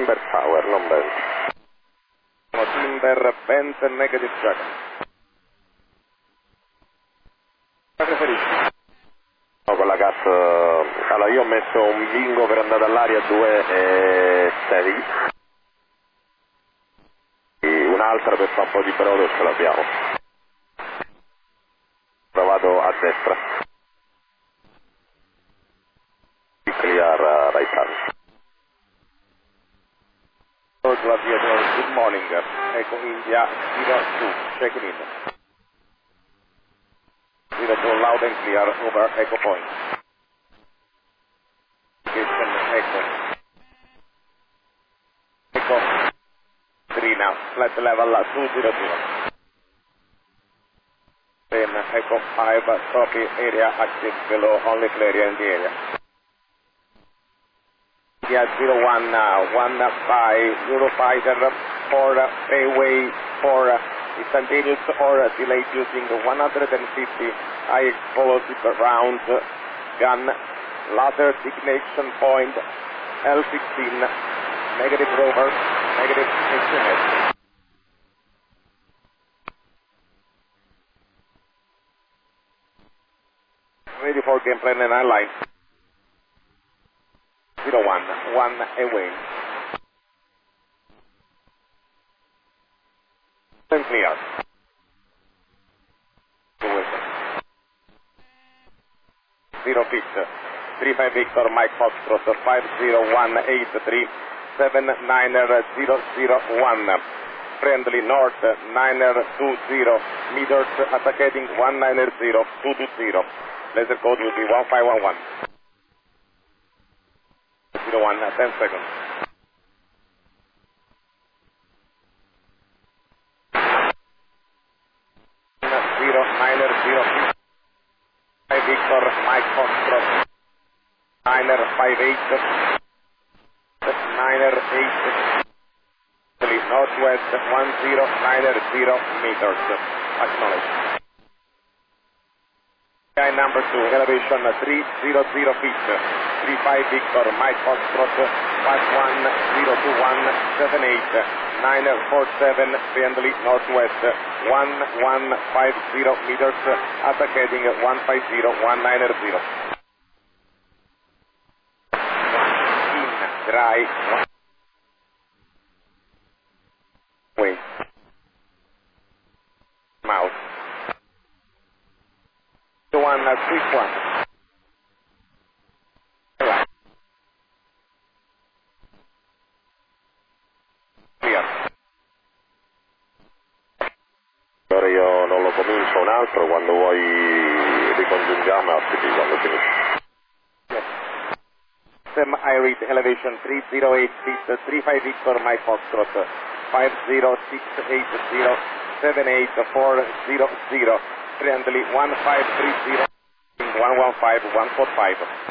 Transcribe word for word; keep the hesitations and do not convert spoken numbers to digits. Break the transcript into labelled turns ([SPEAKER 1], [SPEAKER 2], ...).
[SPEAKER 1] Timber Tower, non bent.
[SPEAKER 2] Timber, bent, negative jacket. Preferisci?
[SPEAKER 1] No, con la cat... Allora, io ho messo un bingo per andare all'aria due e sei. E un'altra per fare un po' di brodo ce l'abbiamo. Vado a destra. Clear uh, right hand.
[SPEAKER 2] Good morning. Echo India zero two, checking in. zero two, loud and clear over Echo Point. Location Echo. Echo three now, flight level two zero zero. Then Echo five, copy area active below, only clear in the area. Yeah, zero one now, one by Eurofighter for Payway for instantaneous or delayed using the one hundred fifty high explosive round gun, laser ignition point L sixteen, negative rover, negative instrument. Ready for game plan and line. Zero one, one away. And clear. Zero pitch. Three five Victor Mike Foxtrot five zero one eight three seven nine zero zero one. Friendly north nine two zero meters, attacking one nine zero two two zero. Laser code will be one five one one. Zero one, ten seconds. Zero nine zero five Victor Mike Foxtrot nine five eight nine eight northwest one zero nine zero meters. Acknowledge. Sky number two, elevation three zero zero feet. three five Victor Mike Foxtrot five one zero two one seven eight nine four seven friendly northwest one one five zero meters, attack heading one five zero one nine zero. In dry way. Mouth. One six one.
[SPEAKER 1] Ora io non lo comincio un altro, quando vuoi ricongiungiamo a tutti quando finisci.
[SPEAKER 2] Yes. Sam I read elevation three zero eight feet, three five Victor Mike Foxtrot, five zero six eight zero seven eight four zero zero, friendly one five three zero one one five one four five.